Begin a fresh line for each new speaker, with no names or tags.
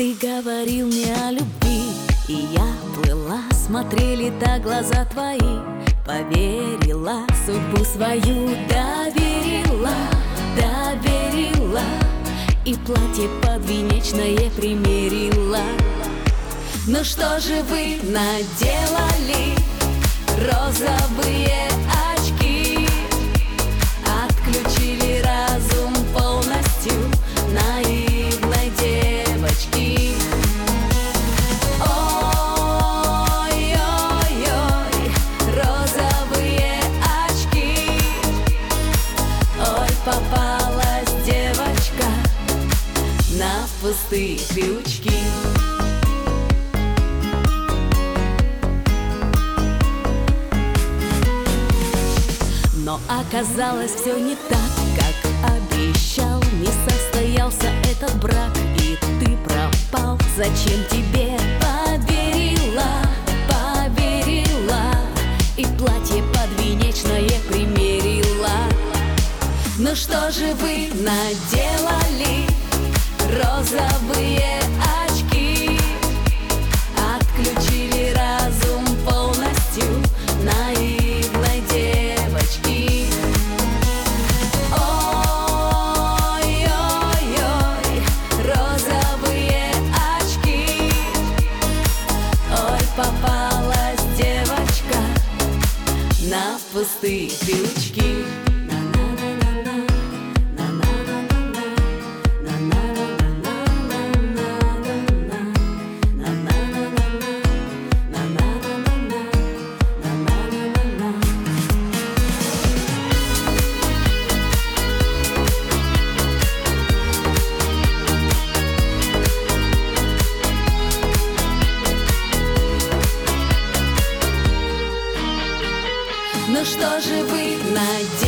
Ты говорил мне о любви, и я плыла, смотрели так глаза твои. Поверила, судьбу свою доверила, доверила, и платье подвенечное примерила. Ну что же вы наделали, розовые очки? Отключили разум полностью наивной девочки. Ой-ой-ой, розовые очки. Ой, попалась девочка на пустые крючки. Но оказалось все не так, как обещал. Не состоялся этот брак, и ты пропал. Зачем тебе поверила, поверила, и платье подвенечное примерила? Ну что же вы наделали, розовые очки? Отключили разум полностью наивной девочки. Ой-ой-ой, розовые очки. Ой, попалась девочка на пустые крючки. Ну что же вы наделали,